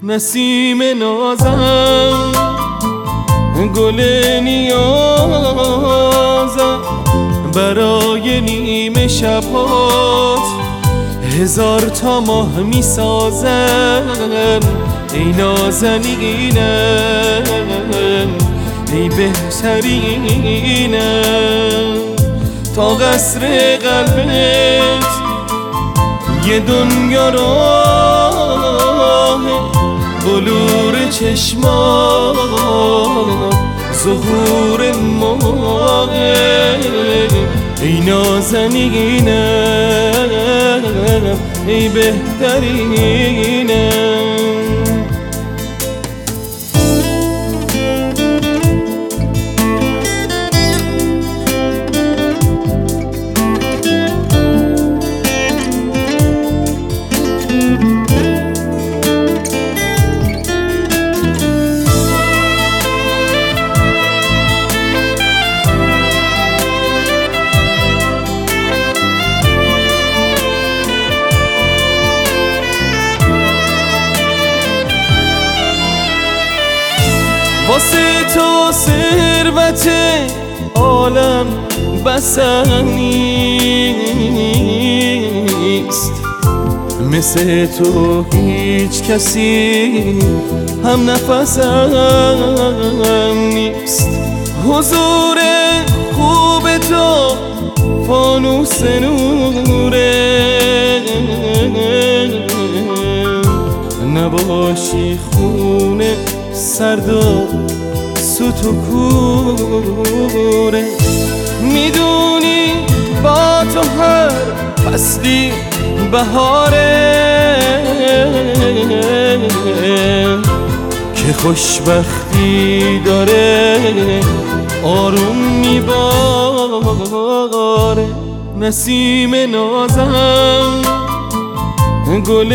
نسیم نازم گل نیازم برای نیمه شبات هزار تا ماه می سازن ای نازنینم ای بهترینم تا قصر قلبت یه دنیا راه بلور چشمات ظهور ماه ای نازنینم ای بهترینم واسه تو ثروت عالم بسم نیست مثل تو هیچ کسی هم نفسم نیست حضور خوب تو فانوس نوره نباشی خونه سرد و سوت و کوره میدونی با تو هر فصلی بهاره که خوشبختی داره آروم میباره نسیم نازم گل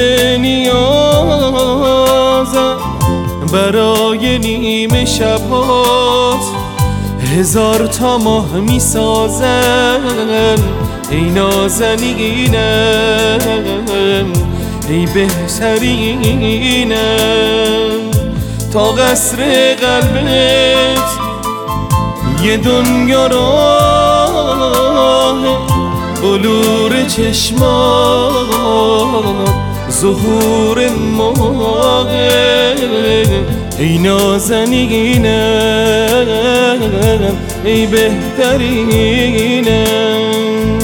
نیازم برای نیمه شبات هزار تا ماه می سازن ای نازنینم ای بهترینم تا قصر قلبت یه دنیا راه بلور چشمات ظهور ماه ای نازنینم ای بهترینم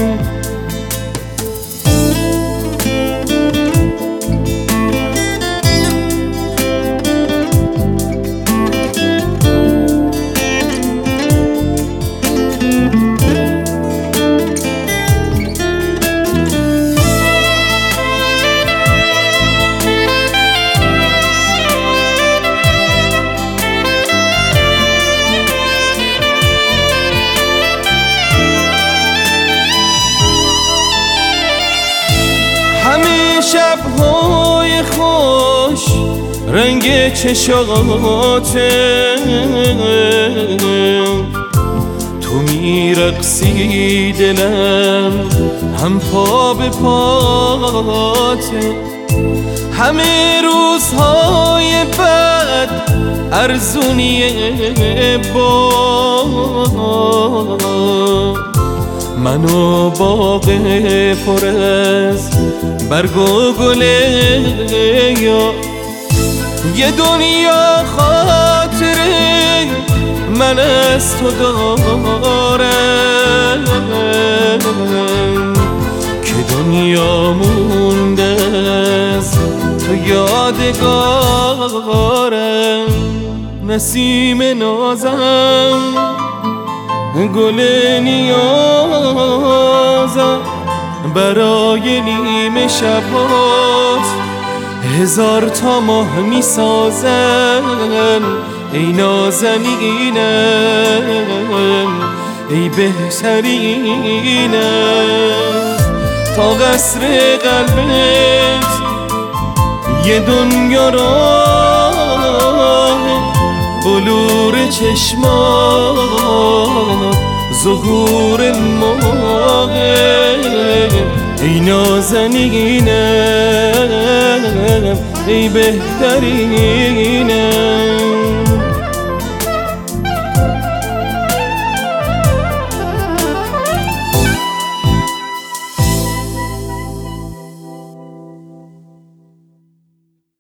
شب‌های خوش رنگ چشاته تو میرقصی دلم هم پا به پاته همه روزهای بعد ارزونیه با منو باغ پر از برگ و گله یا یه دنیا خاطره من از تو دارم که دنیا مونده از تو یادگارم نسیم نازم گل نیازم برای نیمه شبات هزار تا ماه می سازن ای نازنینم ای بهترینم تا قصر قلبت یه دنیا راه بلور چشمات ظهور ماه ای نازنینم ای بهترینه.